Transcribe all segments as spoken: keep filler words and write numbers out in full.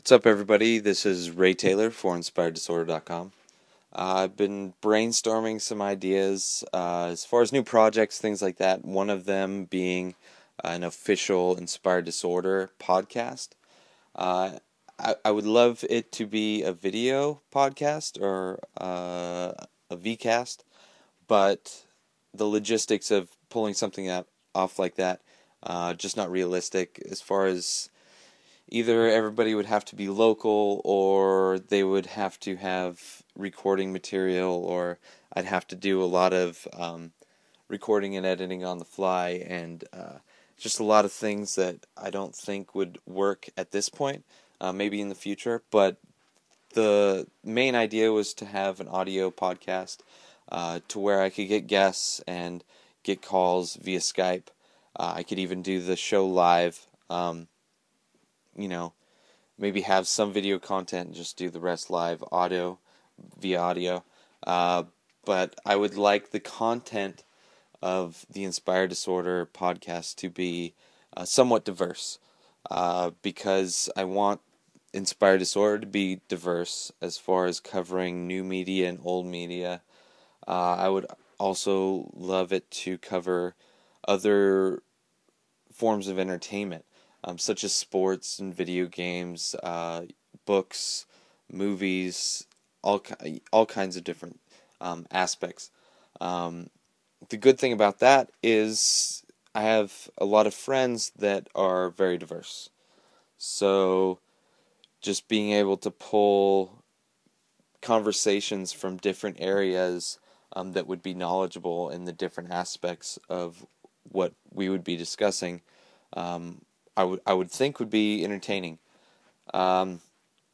What's up, everybody? This is Ray Taylor for Inspired Disorder dot com. Uh, I've been brainstorming some ideas uh, as far as new projects, things like that. One of them being an official Inspired Disorder podcast. Uh, I, I would love it to be a video podcast or uh, a vcast, but the logistics of pulling something up, off like that, uh, just not realistic as far as either everybody would have to be local or they would have to have recording material, or I'd have to do a lot of um, recording and editing on the fly, and uh, just a lot of things that I don't think would work at this point, uh, maybe in the future. But the main idea was to have an audio podcast uh, to where I could get guests and get calls via Skype. Uh, I could even do the show live. Um, you know, maybe have some video content and just do the rest live audio via audio. Uh, but I would like the content of the Inspired Disorder podcast to be uh, somewhat diverse, uh, because I want Inspired Disorder to be diverse as far as covering new media and old media. Uh, I would also love it to cover other forms of entertainment, um, such as sports and video games, uh, books, movies, all all kinds of different um, aspects. Um, the good thing about that is I have a lot of friends that are very diverse. So just being able to pull conversations from different areas um, that would be knowledgeable in the different aspects of what we would be discussing, um, I would I would think would be entertaining. Um,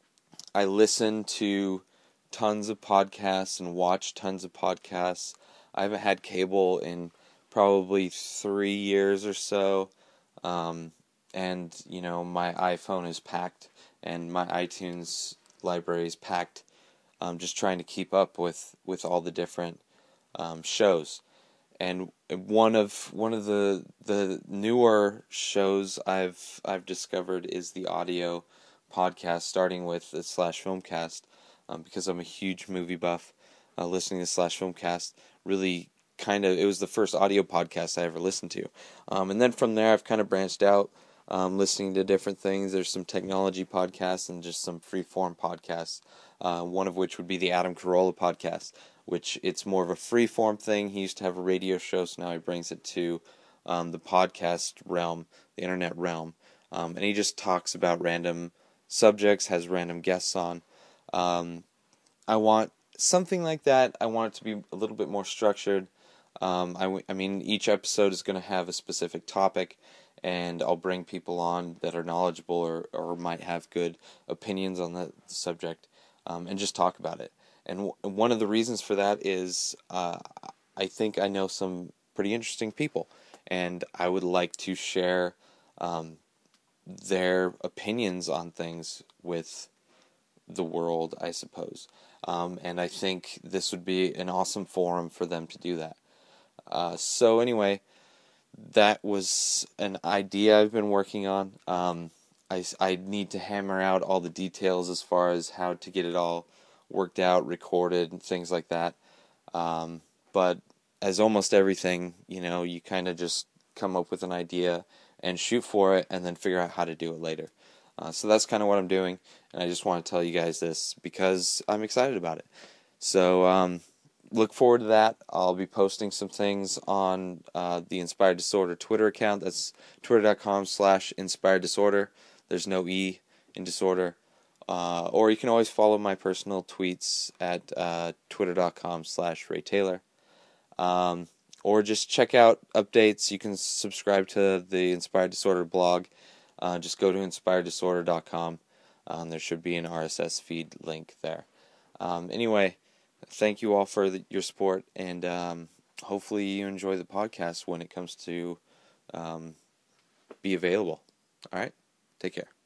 I listen to tons of podcasts and watch tons of podcasts. I haven't had cable in probably three years or so, um, and you know my iPhone is packed and my iTunes library is packed. Um, just trying to keep up with, with all the different um, shows. And one of one of the the newer shows I've I've discovered is the audio podcast, starting with the Slash Filmcast, um, because I'm a huge movie buff. Uh, listening to Slash Filmcast really kind of, it was the first audio podcast I ever listened to, um, and then from there I've kind of branched out, um, listening to different things. There's some technology podcasts and just some free form podcasts. Uh, one of which would be the Adam Carolla podcast, which it's more of a free form thing. He used to have a radio show, so now he brings it to um, the podcast realm, the internet realm, um, and he just talks about random subjects, has random guests on. Um, I want something like that. I want it to be a little bit more structured. Um, I, I mean, each episode is going to have a specific topic, and I'll bring people on that are knowledgeable or, or might have good opinions on the, the subject, um, and just talk about it. And w- one of the reasons for that is uh, I think I know some pretty interesting people, and I would like to share um, their opinions on things with the world, I suppose. Um, and I think this would be an awesome forum for them to do that. Uh, so anyway, that was an idea I've been working on. Um, I, I need to hammer out all the details as far as how to get it all worked out, recorded, and things like that. Um, but as almost everything, you know, you kind of just come up with an idea and shoot for it and then figure out how to do it later. Uh, so that's kind of what I'm doing, and I just want to tell you guys this because I'm excited about it. So um, look forward to that. I'll be posting some things on uh, the Inspired Disorder Twitter account. That's twitter.com slash Inspired Disorder. There's no E in disorder. Uh, or you can always follow my personal tweets at uh, twitter.com slash Ray Taylor. Um, or just check out updates. You can subscribe to the Inspired Disorder blog. Uh, just go to inspired disorder dot com. Um, there should be an R S S feed link there. Um, anyway, thank you all for the, your support, and um, hopefully you enjoy the podcast when it comes to um, be available. All right, take care.